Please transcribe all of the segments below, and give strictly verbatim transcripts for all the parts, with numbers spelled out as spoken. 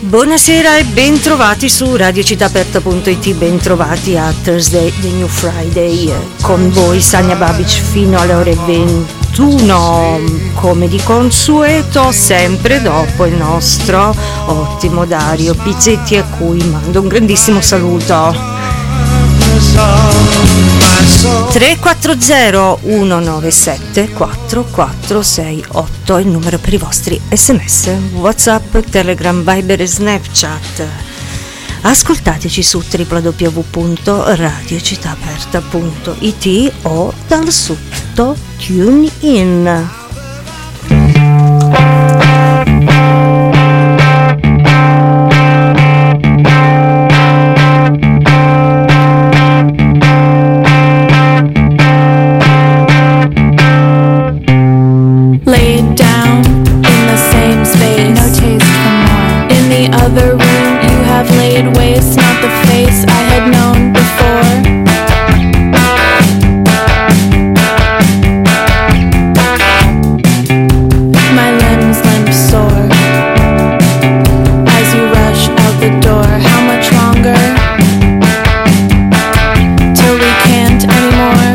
Buonasera e bentrovati su radio città aperta punto it, bentrovati a Thursday, The New Friday, con voi Sania Babic fino alle ore ventuno, come di consueto, sempre dopo il nostro ottimo Dario Pizzetti, a cui mando un grandissimo saluto. tre quattro zero uno nove sette quattro quattro sei otto è il numero per i vostri sms, WhatsApp, Telegram, Viber e Snapchat. Ascoltateci su w w w punto radio città aperta punto it o dal sito TuneIn. Other room you have laid waste, not the face I had known before. My limbs limp sore as you rush out the door. How much longer till we can't anymore?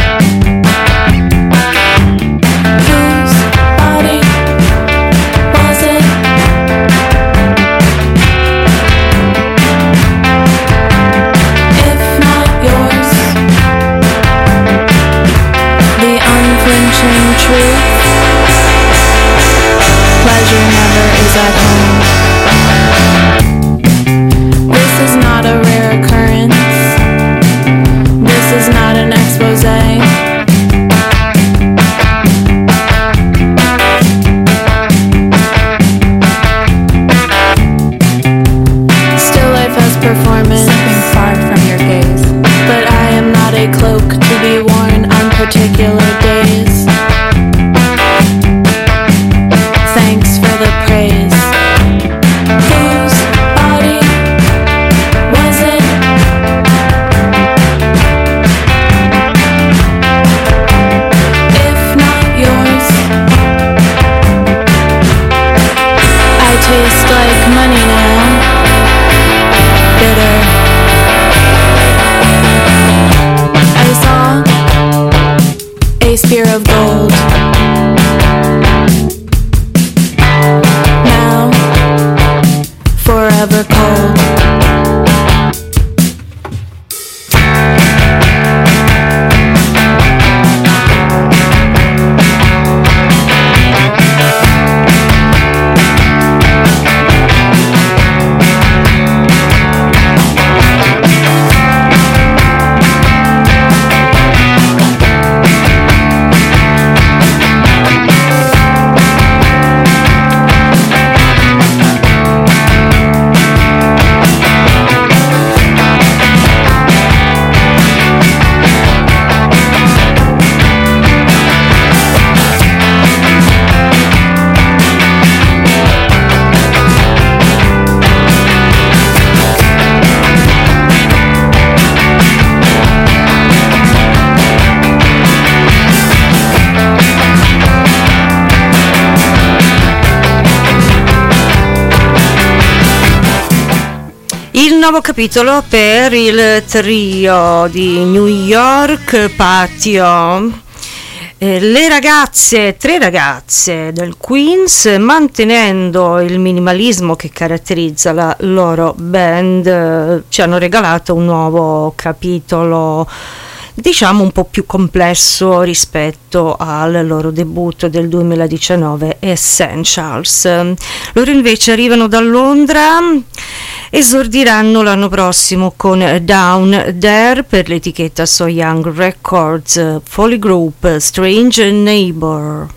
Whose body was it? Truth. Pleasure never is at home. This is not a rare occurrence. This is not an exposé. Still life has performance, something far from your gaze. But I am not a cloak to be worn on particular days. Thanks for the praise. Whose body was it? If not yours, I taste like money now, bitter. I saw a spear of gold. Forever cold. Nuovo capitolo per il trio di New York Patio. Eh, le ragazze, tre ragazze del Queens, mantenendo il minimalismo che caratterizza la loro band, eh, ci hanno regalato un nuovo capitolo, diciamo un po' più complesso rispetto al loro debutto del duemiladiciannove, Essentials. Loro invece arrivano da Londra, esordiranno l'anno prossimo con Down There per l'etichetta So Young Records, Folly Group, Strange Neighbor.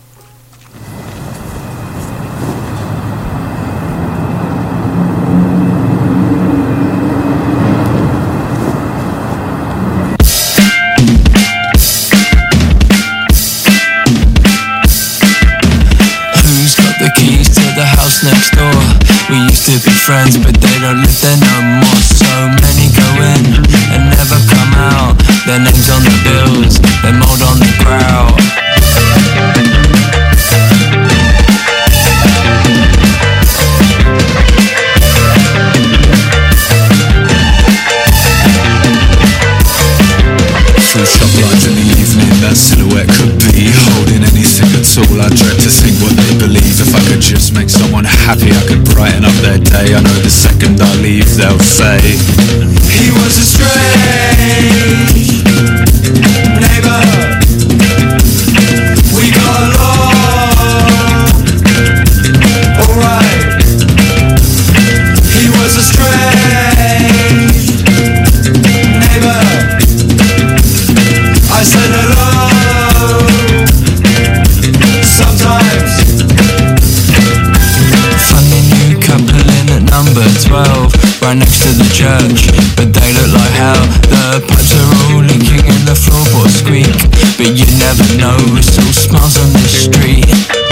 Next door, we used to be friends, but they don't live there no more. So many go in and never come out. Their names on the bills, their mold on the crowd. Two shop lights in the evening, that silhouette could be holding anything at all. I dread to think what they believe. If I could just make someone happy, I could brighten up their day. I know the second I leave, they'll say he was a strange neighborhood. We got along alright. He was a strange neighborhood. I said hello sometimes. Funny new couple in at number twelve, right next to the church, but they look like hell. The pipes are all leaking and the floorboards squeak, but you never know, it's all smiles on the street.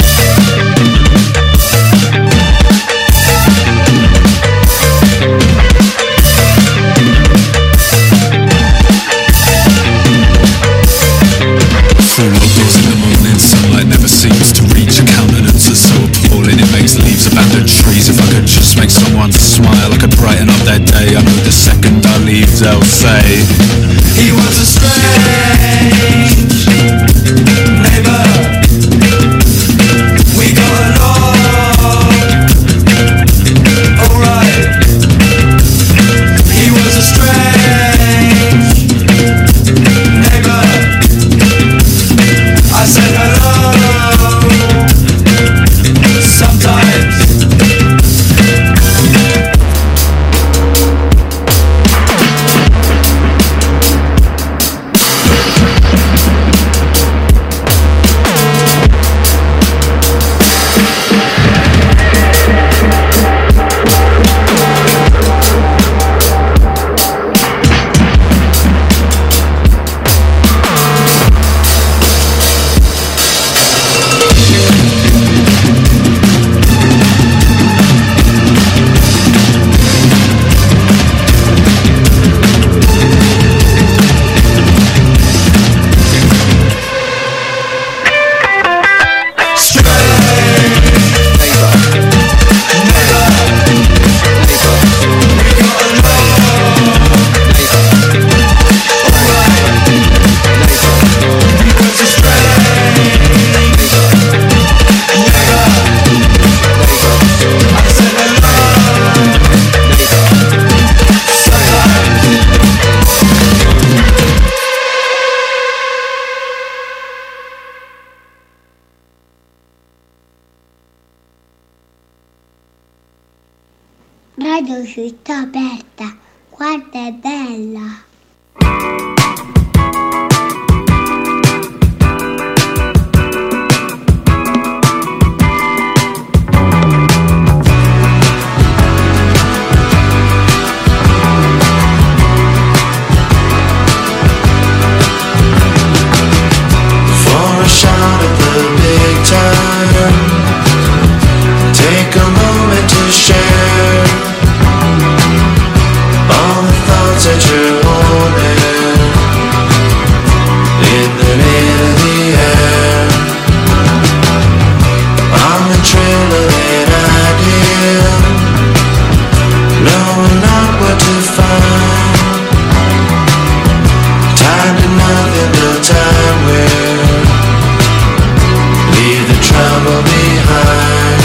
Full outdoors in the morning, sunlight never seems to reach. A countenance that's so appalling, it makes leaves abandon trees. If I could just make someone smile, I could brighten up their day. I know the second I leave, they'll say he was a strange neighbor. We got along alright. He was a strange neighbor. I said hello sometimes. Radio Città Aperta, guarda è bella. For a shot at the big time, take a moment to share all the thoughts that you're holding in the mid of the air. On the trail of an idea, knowing not what to find. Time to nothing, no time where leave the trouble behind.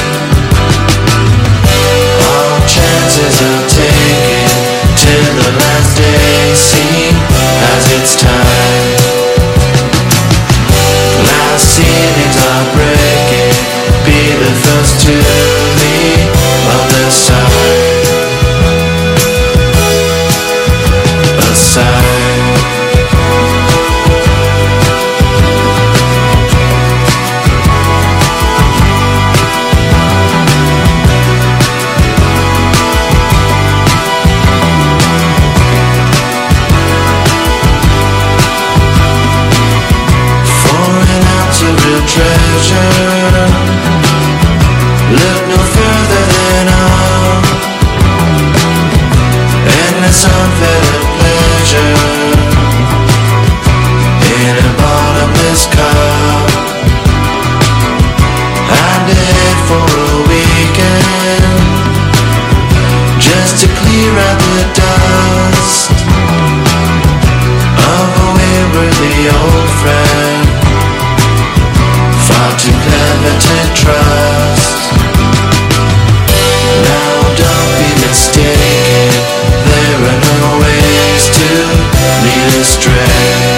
All chances are taken till the last day seem as it's time. Glass ceilings are breaking, be the first to leave on the side. Aside. Treasure, look no further than all. Endless unfettered pleasure in a bottomless car. And ahead for a weekend, just to clear out the dust of a wayward the old friend, far too clever to trust. Now don't be mistaken, there are no ways to lead astray.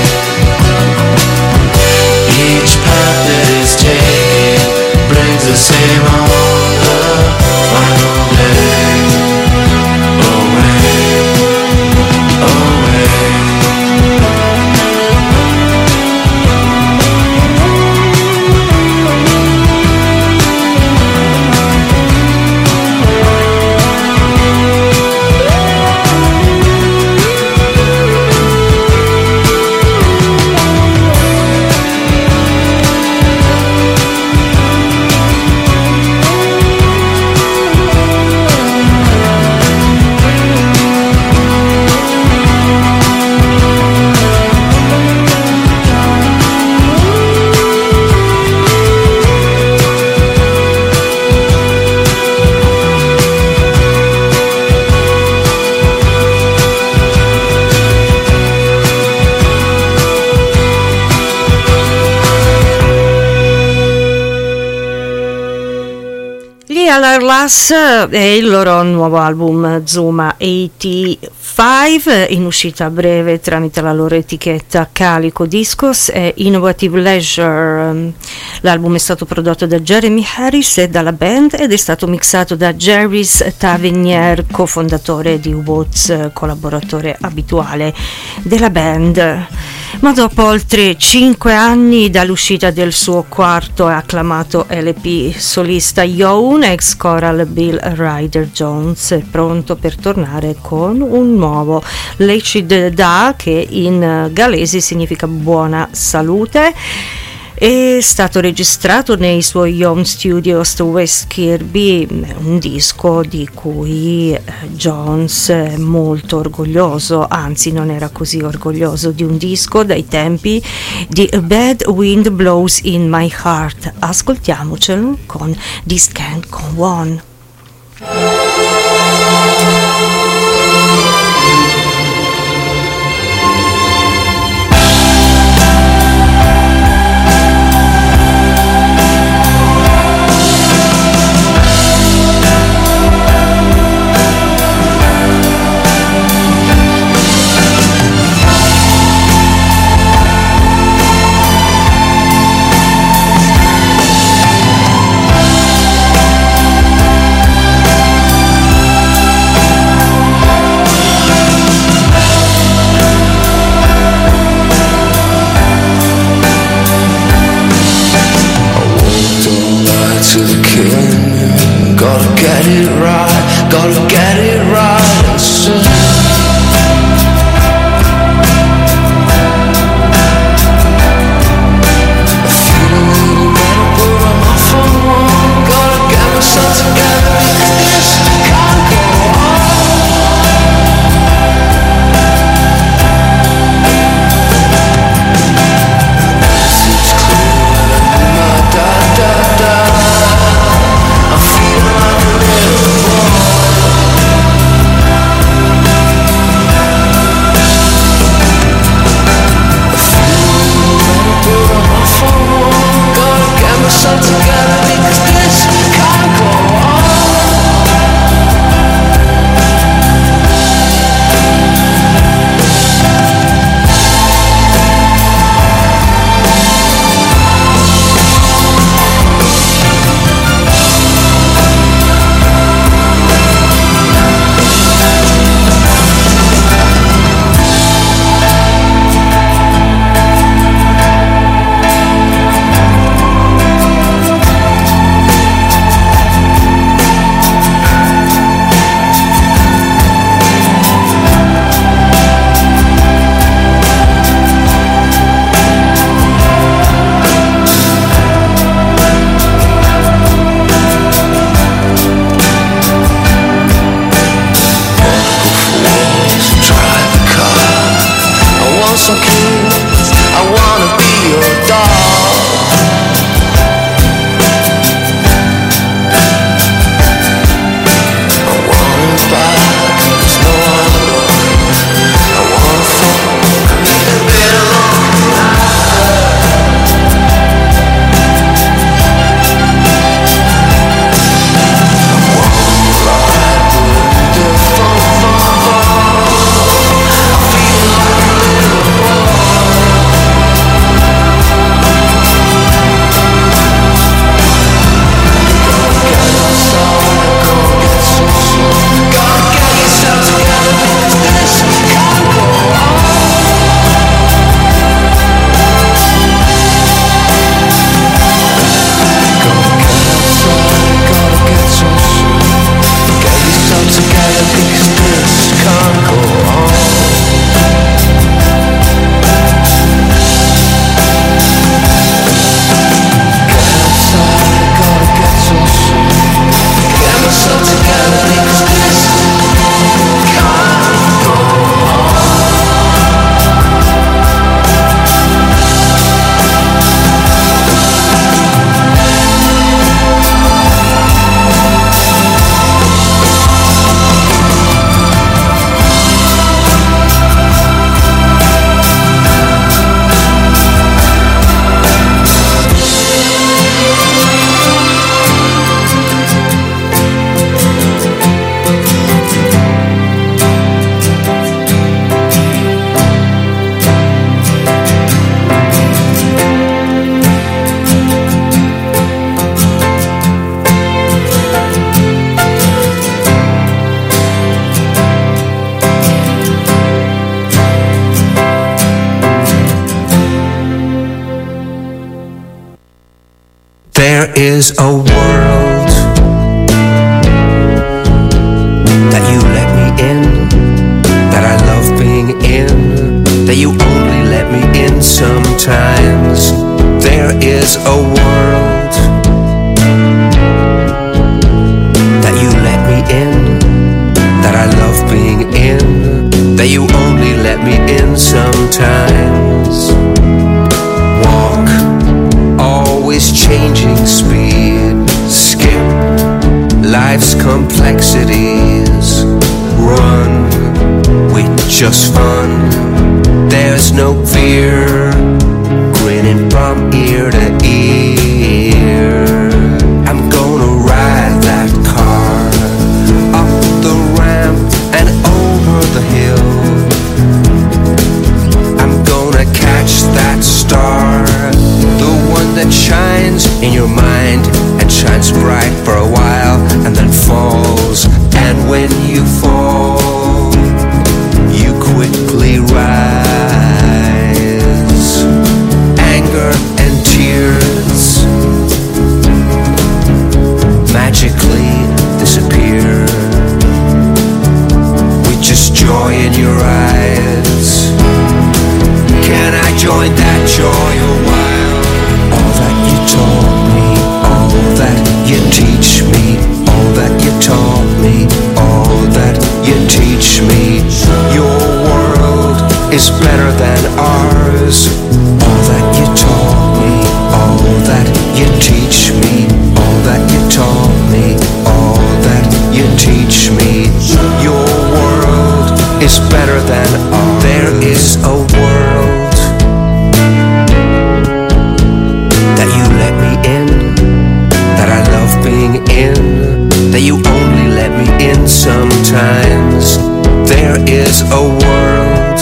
Each path that is taken brings the same on the final day. Last è il loro nuovo album Zuma ottantacinque, in uscita a breve tramite la loro etichetta Calico Discos e Innovative Leisure. L'album è stato prodotto da Jeremy Harris e dalla band ed è stato mixato da Jarvis Tavernier, cofondatore di Woods, collaboratore abituale della band. Ma dopo oltre cinque anni dall'uscita del suo quarto e acclamato L P solista, Youn, ex Coral Bill Ryder Jones, è pronto per tornare con un nuovo Lechid Da, che in galese significa buona salute. È stato registrato nei suoi home studios West Kirby, un disco di cui Jones è molto orgoglioso, anzi non era così orgoglioso di un disco dai tempi di A Bad Wind Blows in My Heart. Ascoltiamocelo con This Can't Go On. Thank is a world that you let me in, that I love being in, that you only let me in sometimes. There is a world that you let me in, that I love being in, that you only let me in sometimes. Walk, always changing speed, skip life's complexities, run with just fun, there's no fear, grinning from ear to ear. I'm gonna ride that car up the ramp and over the hill. I'm gonna catch that star, the one that shines in your mind and shines bright for a while and then falls. And when you fall, you quickly rise. Anger and tears magically disappear with just joy in your eyes. Can I join that joy a while? All that you taught me, all that you teach me, all that you taught me, all that you teach me. Your world is better than ours. All that you taught me, all that you teach me, all that you taught me, all that you teach me. Your world is better than ours. There is a world that you let me in, that I love being in, that you only let me in sometimes. There is a world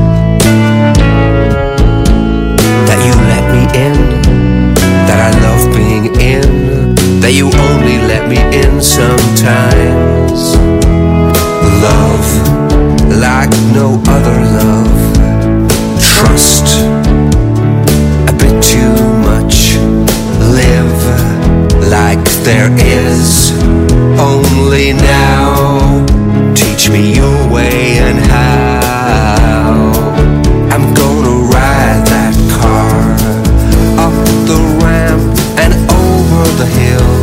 that you let me in, that I love being in, that you only let me in sometimes. Love like no other love, trust a bit too much, live like there is only now. Teach me your way and how. I'm gonna ride that car up the ramp and over the hill.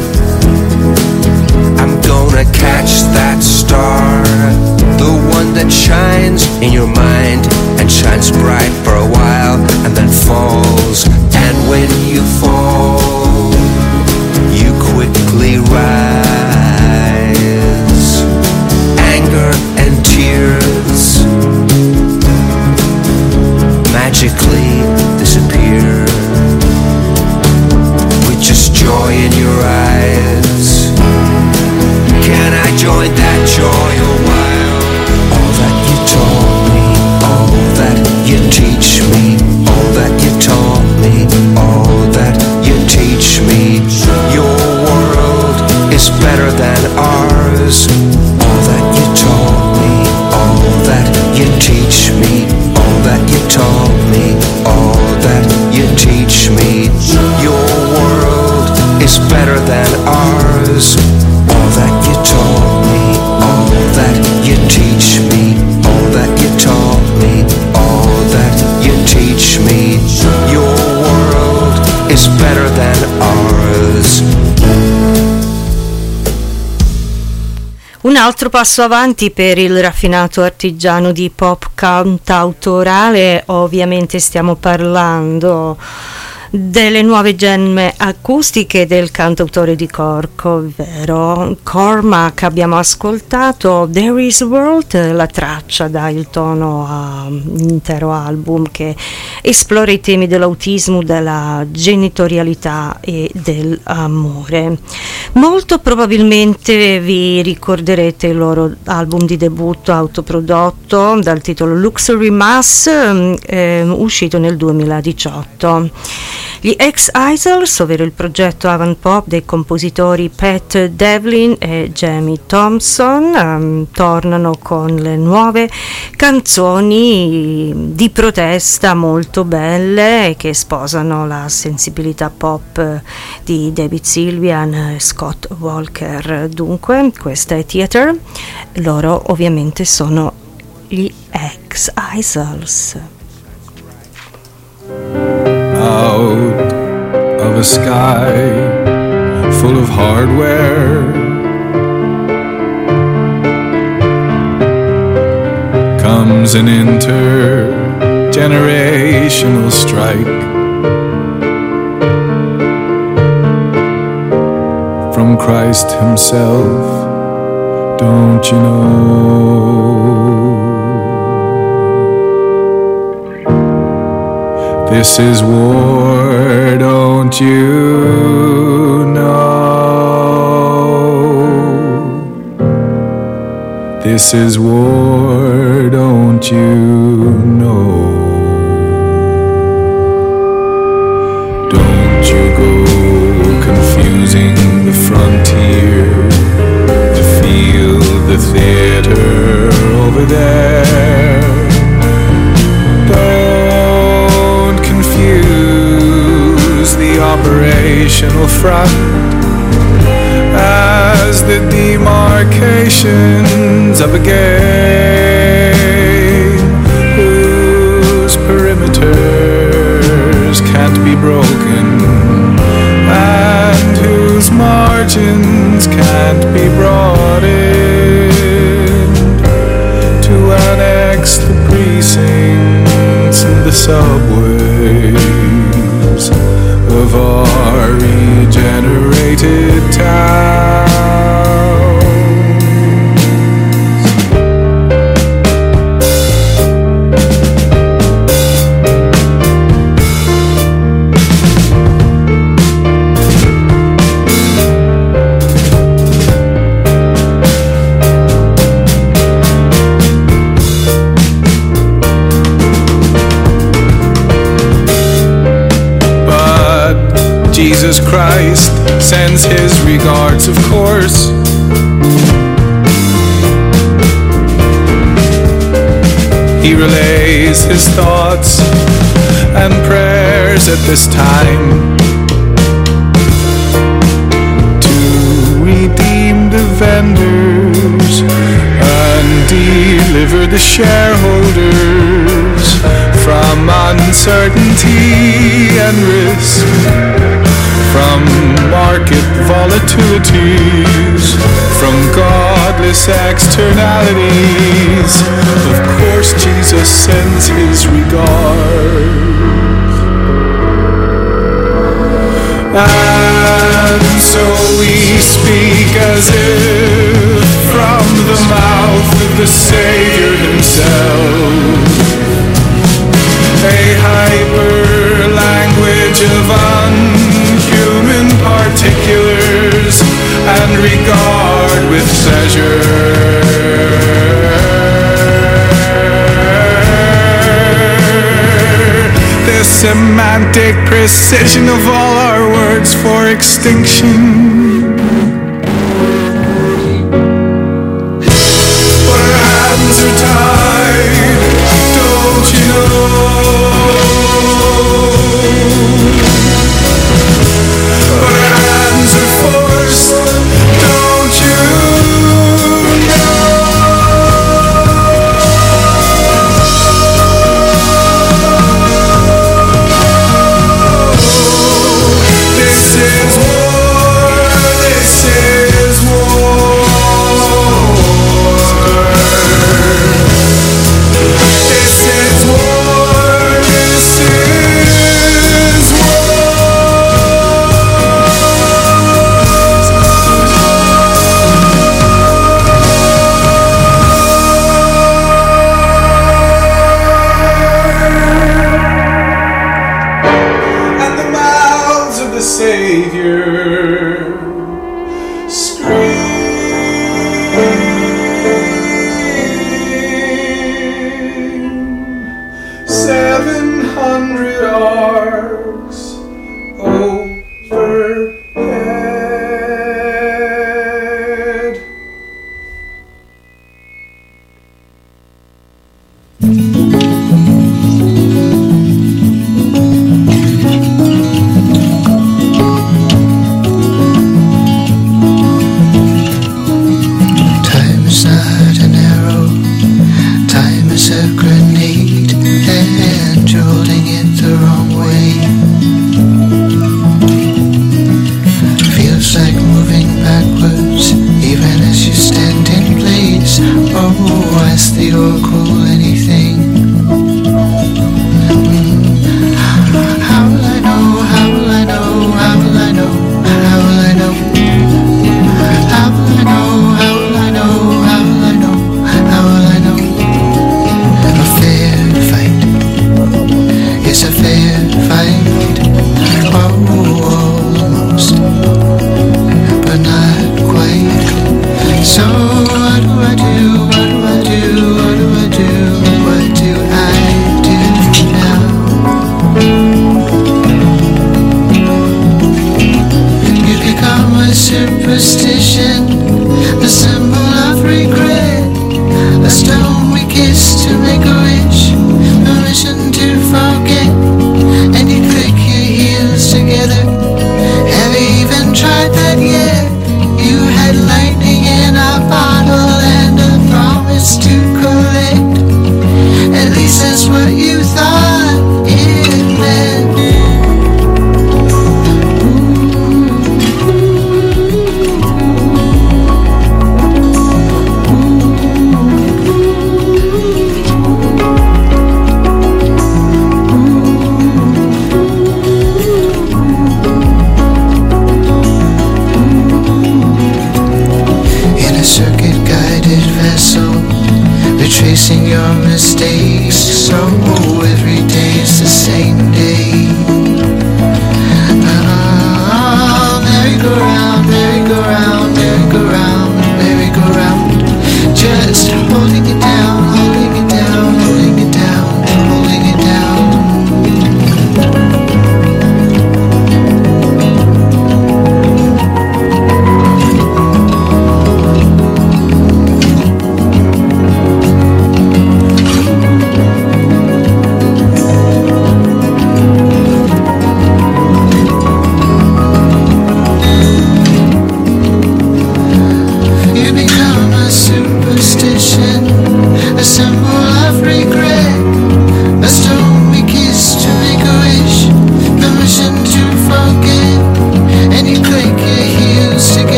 I'm gonna catch that star, the one that shines in your mind and shines bright for a while and then falls. And when you fall, you quickly rise. Anger and tears magically disappear with just joy in your eyes. Can I join that joy a while? All that you taught me, all that you teach me, all that you taught me, all that you teach me. Your world is better than ours. All that you taught me, all that you teach me, all that you taught me, all that you teach me. Your world is better than ours. All that you taught me, all that you teach me, all that you taught me, all that you teach me. Your world is better than ours. Un altro passo avanti per il raffinato artigiano di pop cantautorale. Ovviamente stiamo parlando delle nuove gemme acustiche del cantautore di Cork, ovvero Cormac. Abbiamo ascoltato There Is a World, la traccia dà il tono all'intero album che esplora i temi dell'autismo, della genitorialità e dell'amore. Molto probabilmente vi ricorderete il loro album di debutto autoprodotto dal titolo Luxury Mass, eh, uscito nel duemiladiciotto. Gli Ex-Isles, ovvero il progetto avant pop dei compositori Pat Devlin e Jamie Thompson, um, tornano con le nuove canzoni di protesta molto belle che sposano la sensibilità pop di David Sylvian e Scott Walker. Dunque, questa è Theater, loro ovviamente sono gli Ex-Isles. Out of a sky full of hardware comes an intergenerational strike from Christ himself, don't you know? This is war, don't you know? This is war, don't you know? Don't you go confusing the frontier, the field, the theater over there. Don't confuse the operational front as the demarcations of a game whose perimeters can't be broken and whose margins can't be brought in to annex the precincts and the subways of our regenerated towns. Jesus Christ sends his regards, of course. He relays his thoughts and prayers at this time to redeem the vendors and deliver the shareholders from uncertainty and risk, from market volatilities, from godless externalities. Of course Jesus sends his regards. And so we speak as if from the mouth of the Savior himself, a hyper language of unhuman particulars and regard with pleasure. The semantic precision of all our words for extinction. But our hands are tied, don't you know? But our hands are forced, don't you know? This is war,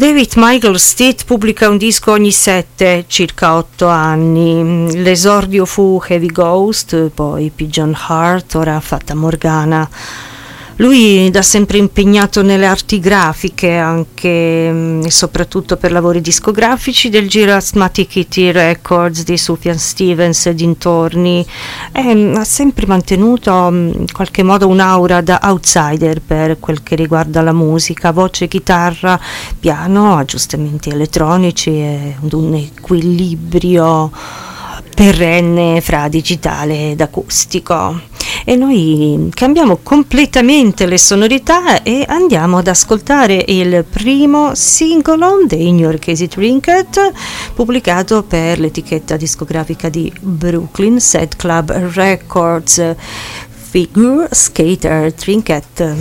David Michael Stitt pubblica un disco ogni sette, circa otto anni. L'esordio fu Heavy Ghost, poi Pigeon Heart, ora Fata Morgana. Lui da sempre impegnato nelle arti grafiche, anche e soprattutto per lavori discografici del giro Asthmatic Kitty Records di Sufjan Stevens e dintorni. E ha sempre mantenuto in qualche modo un'aura da outsider per quel che riguarda la musica, voce, chitarra, piano, aggiustamenti elettronici e un equilibrio perenne fra digitale ed acustico. E noi cambiamo completamente le sonorità e andiamo ad ascoltare il primo singolo dei newyorkesi Trinket, pubblicato per l'etichetta discografica di Brooklyn Set Club Records, Figure Skater Trinket.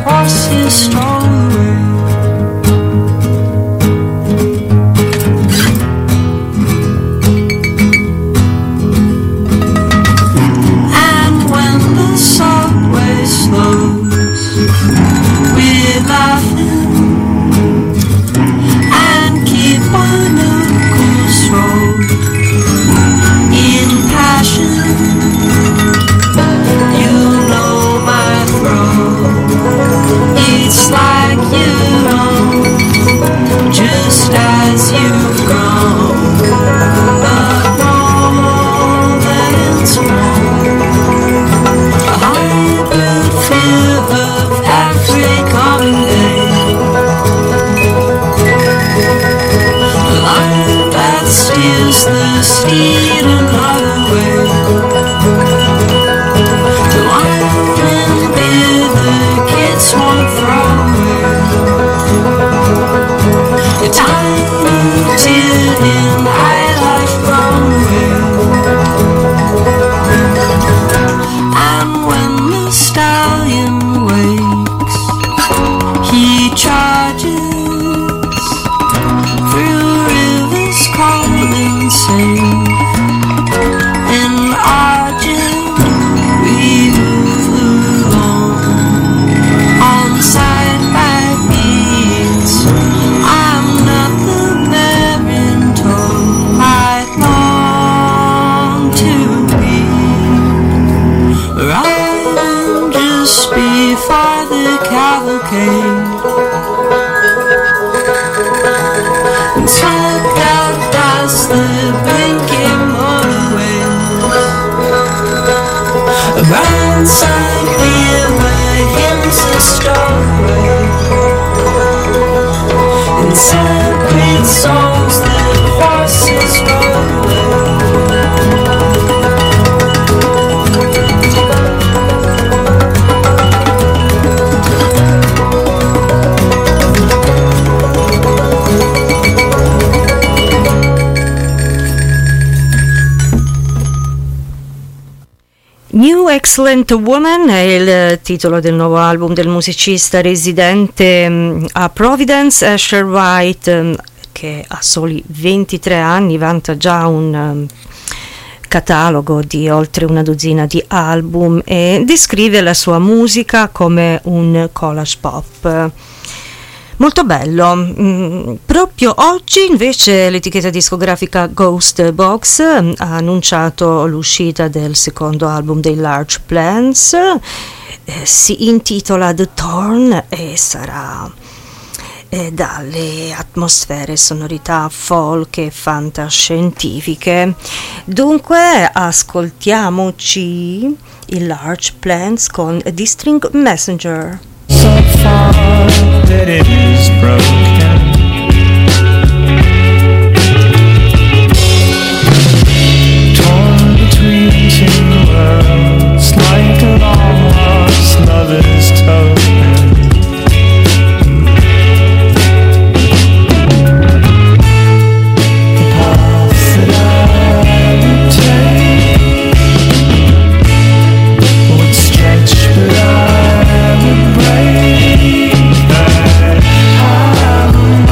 Horses stroll away. and swept out past the blinking motorways. Around Siberia where hymns are stored in sacred songs that horses rode away. New Excellent Woman è il titolo del nuovo album del musicista residente a Providence, Asher White, che a soli ventitré anni vanta già un catalogo di oltre una dozzina di album e descrive la sua musica come un collage pop. Molto bello. Mm, proprio oggi invece l'etichetta discografica Ghost Box ha annunciato l'uscita del secondo album dei Large Plants, eh, si intitola The Thorn e sarà eh, dalle atmosfere, sonorità folk e fantascientifiche. Dunque ascoltiamoci i Large Plants con The String Messenger. So far that it is broken, torn between two worlds like a long lost lover's token. The path that I would take would stretch, but I would break. But I'm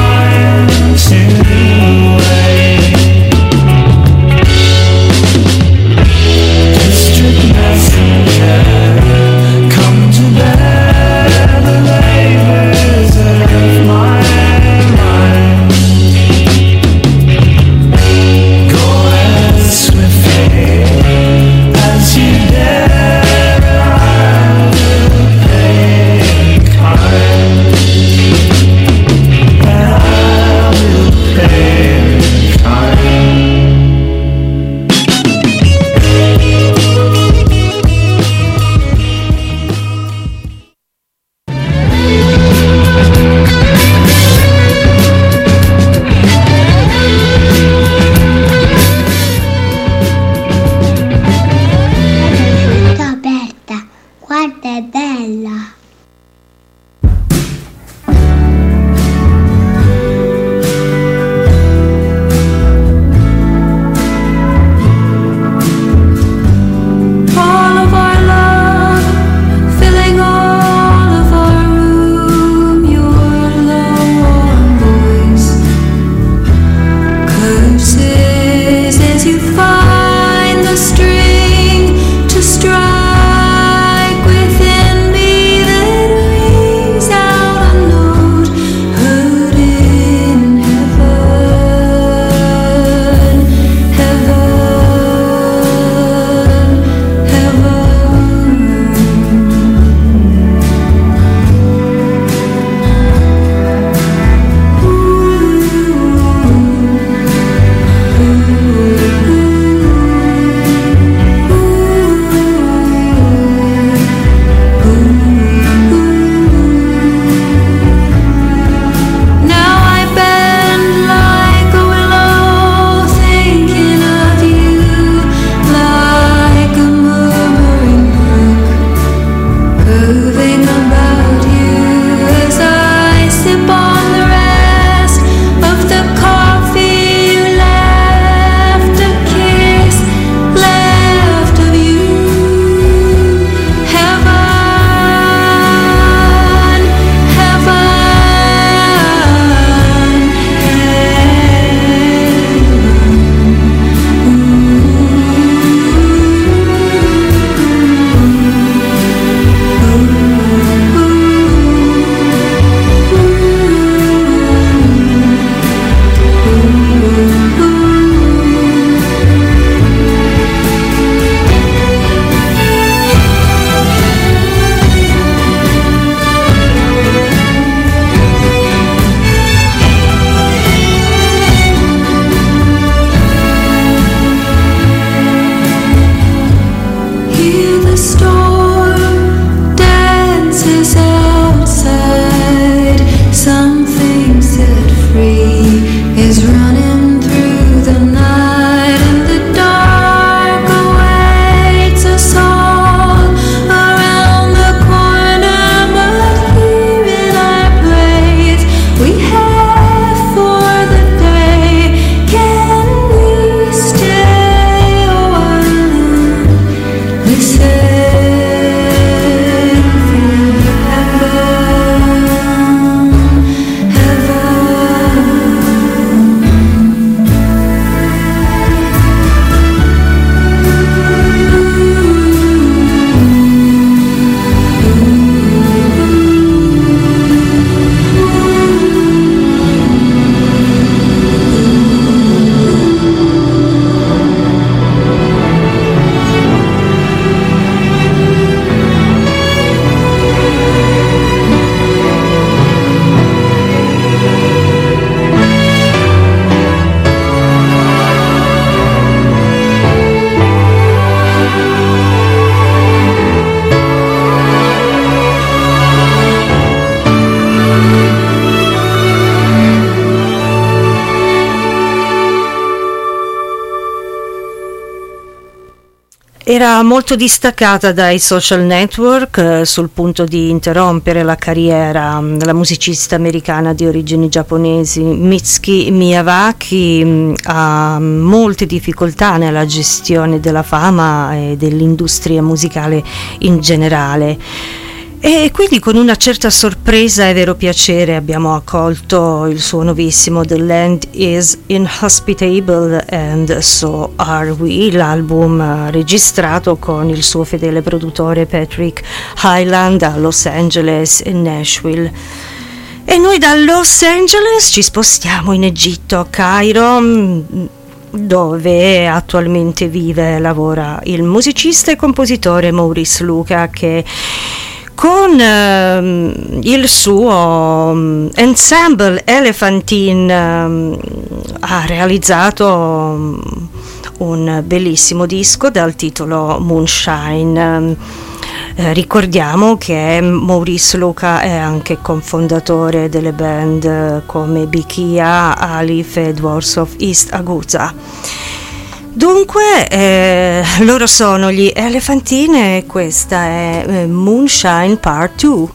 Era molto distaccata dai social network, eh, sul punto di interrompere la carriera. La musicista americana di origini giapponesi Mitsuki Miyawaki mh, ha molte difficoltà nella gestione della fama e dell'industria musicale in generale. E quindi con una certa sorpresa e vero piacere abbiamo accolto il suo nuovissimo The Land is Inhospitable and So Are We, l'album registrato con il suo fedele produttore Patrick Hyland a Los Angeles e Nashville. E noi da Los Angeles ci spostiamo in Egitto, a Cairo, dove attualmente vive e lavora il musicista e compositore Maurice Luca, che con uh, il suo um, ensemble Elephantine um, ha realizzato um, un bellissimo disco dal titolo Moonshine. Um, eh, ricordiamo che Maurice Luca è anche cofondatore delle band come Bikia, Alif e Dwarfs of East Aguza. Dunque, eh, loro sono gli Elephantine e questa è eh, Moonshine Part due.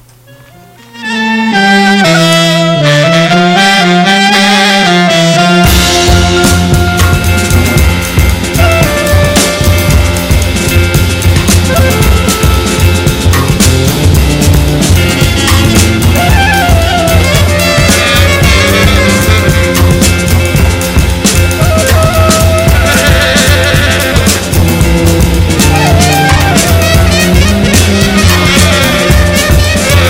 We'll be right back.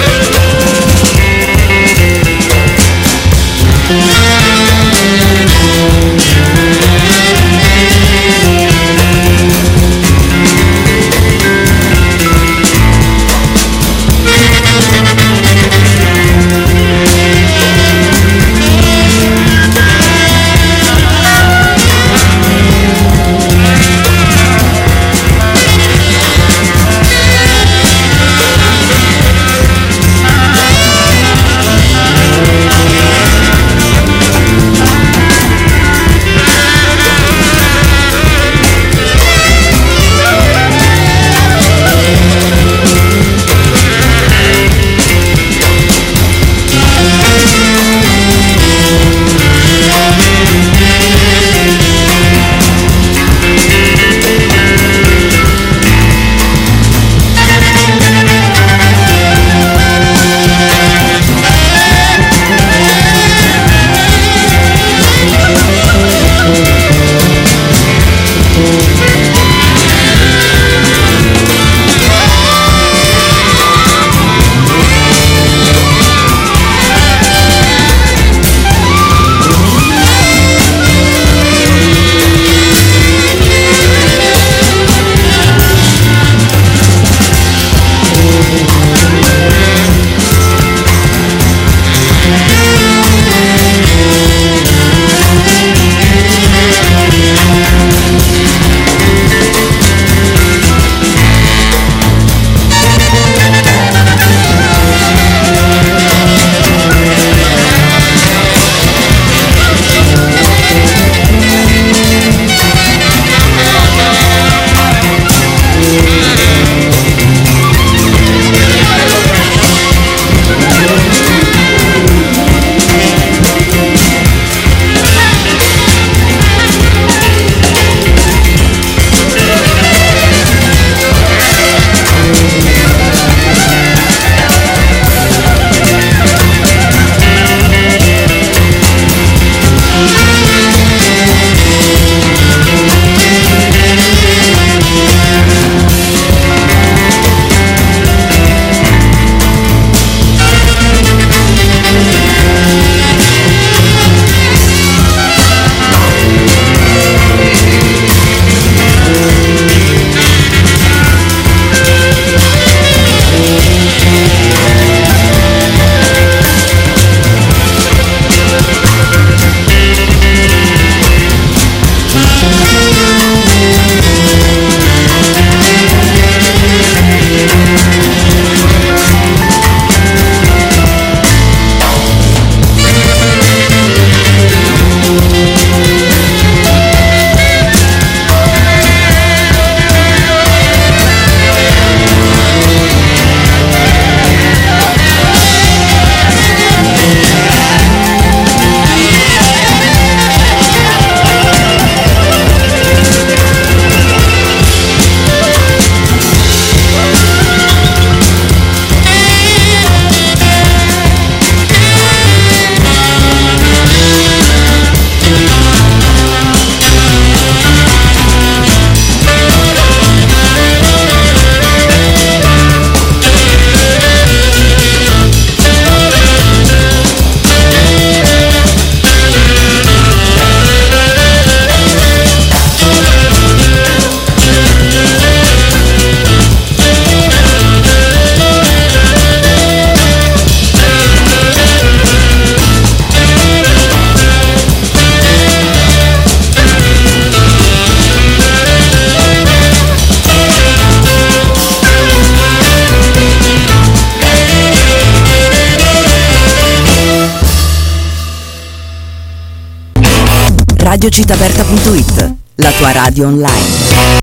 radio città aperta punto it, la tua radio online.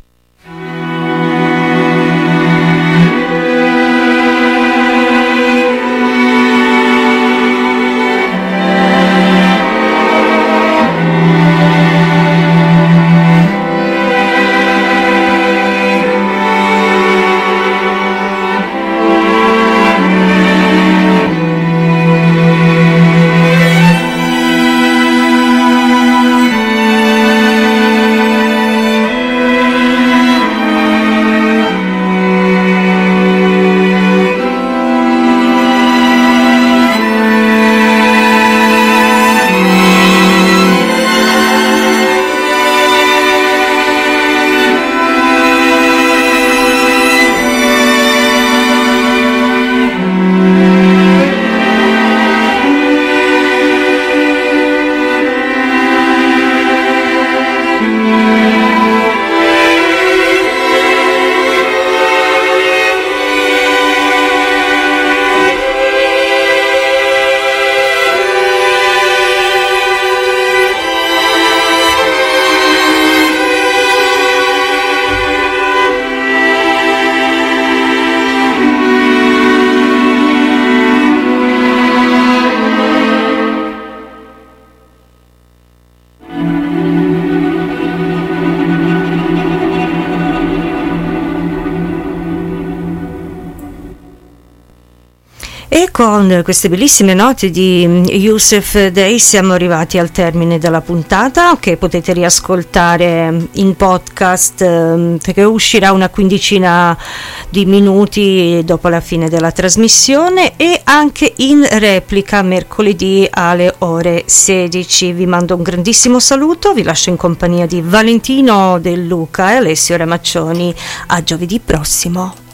Con queste bellissime note di Youssef Day siamo arrivati al termine della puntata, che potete riascoltare in podcast, perché uscirà una quindicina di minuti dopo la fine della trasmissione, e anche in replica mercoledì alle ore sedici. Vi mando un grandissimo saluto, vi lascio in compagnia di Valentino De Luca e Alessio Ramaccioni. A giovedì prossimo.